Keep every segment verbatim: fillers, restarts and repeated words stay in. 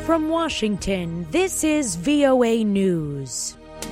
From Washington, this is V O A News.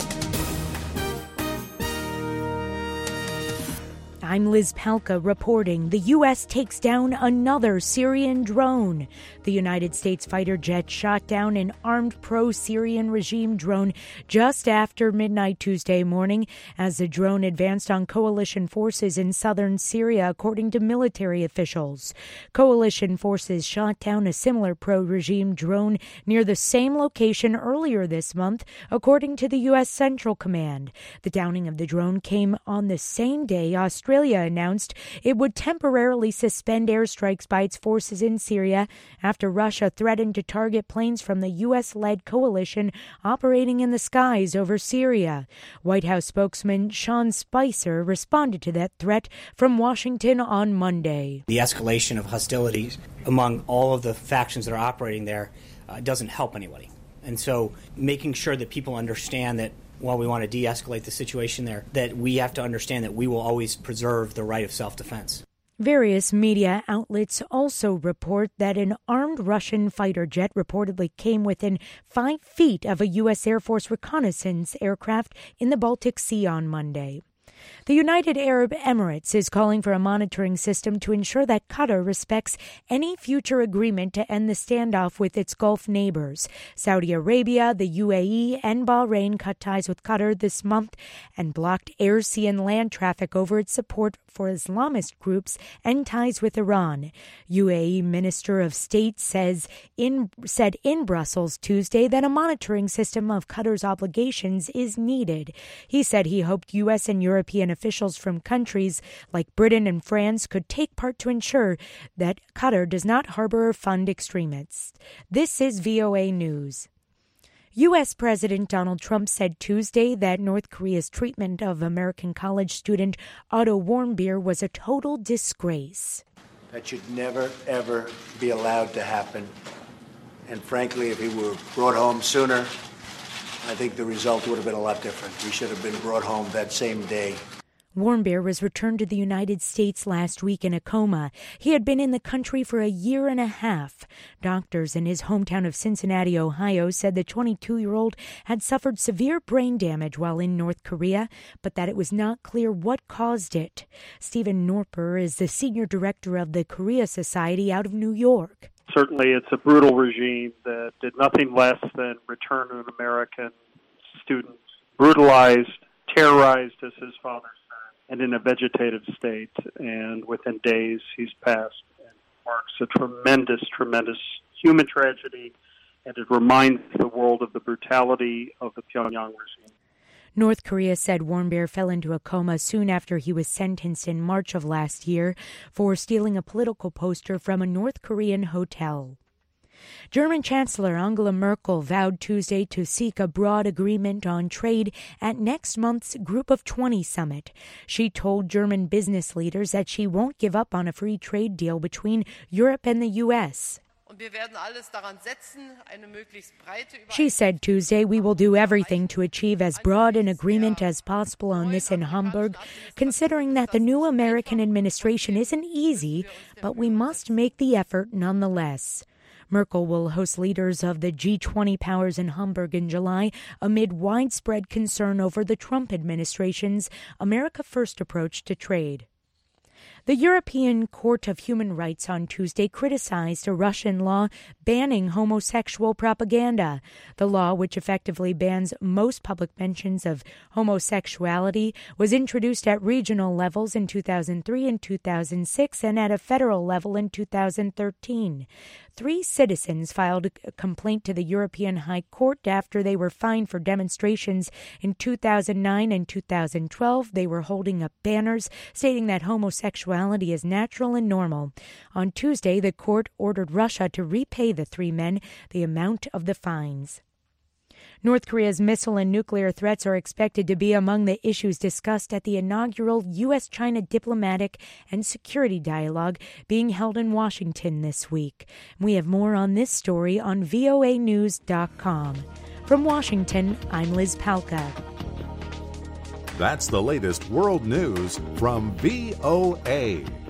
I'm Liz Palka reporting the U S takes down another Syrian drone. The United States fighter jet shot down an armed pro-Syrian regime drone just after midnight Tuesday morning as the drone advanced on coalition forces in southern Syria, according to military officials. Coalition forces shot down a similar pro-regime drone near the same location earlier this month, according to the U S Central Command. The downing of the drone came on the same day Australia Australia announced it would temporarily suspend airstrikes by its forces in Syria after Russia threatened to target planes from the U S-led coalition operating in the skies over Syria. White House spokesman Sean Spicer responded to that threat from Washington on Monday. The escalation of hostilities among all of the factions that are operating there uh, doesn't help anybody. And so making sure that people understand that while we want to de-escalate the situation there, that we have to understand that we will always preserve the right of self-defense. Various media outlets also report that an armed Russian fighter jet reportedly came within five feet of a U S Air Force reconnaissance aircraft in the Baltic Sea on Monday. The United Arab Emirates is calling for a monitoring system to ensure that Qatar respects any future agreement to end the standoff with its Gulf neighbors. Saudi Arabia, the U A E, and Bahrain cut ties with Qatar this month and blocked air, sea, and land traffic over its support for Islamist groups and ties with Iran. U A E Minister of State says in said in Brussels Tuesday that a monitoring system of Qatar's obligations is needed. He said he hoped U S and European officials from countries like Britain and France could take part to ensure that Qatar does not harbor or fund extremists. This is V O A News. U S. President Donald Trump said Tuesday that North Korea's treatment of American college student Otto Warmbier was a total disgrace. That should never, ever be allowed to happen. And frankly, if he were brought home sooner, I think the result would have been a lot different. He should have been brought home that same day. Warmbier was returned to the United States last week in a coma. He had been in the country for a year and a half. Doctors in his hometown of Cincinnati, Ohio, said the twenty-two-year-old had suffered severe brain damage while in North Korea, but that it was not clear what caused it. Stephen Norper is the senior director of the Korea Society out of New York. Certainly, it's a brutal regime that did nothing less than return an American student, brutalized, terrorized as his father said, and in a vegetative state. And within days, he's passed. And it marks a tremendous, tremendous human tragedy, and it reminds the world of the brutality of the Pyongyang regime. North Korea said Warmbier fell into a coma soon after he was sentenced in March of last year for stealing a political poster from a North Korean hotel. German Chancellor Angela Merkel vowed Tuesday to seek a broad agreement on trade at next month's Group of twenty summit. She told German business leaders that she won't give up on a free trade deal between Europe and the U S She said Tuesday, we will do everything to achieve as broad an agreement as possible on this in Hamburg, considering that the new American administration isn't easy, but we must make the effort nonetheless. Merkel will host leaders of the G twenty powers in Hamburg in July amid widespread concern over the Trump administration's America First approach to trade. The European Court of Human Rights on Tuesday criticized a Russian law banning homosexual propaganda. The law, which effectively bans most public mentions of homosexuality, was introduced at regional levels in two thousand three and two thousand six and at a federal level in two thousand thirteen. Three citizens filed a complaint to the European High Court after they were fined for demonstrations in two thousand nine and two thousand twelve. They were holding up banners stating that homosexuality is natural and normal. On Tuesday, the court ordered Russia to repay the three men the amount of the fines. North Korea's missile and nuclear threats are expected to be among the issues discussed at the inaugural U S China diplomatic and security dialogue being held in Washington this week. We have more on this story on V O A news dot com. From Washington, I'm Liz Palka. That's the latest world news from V O A.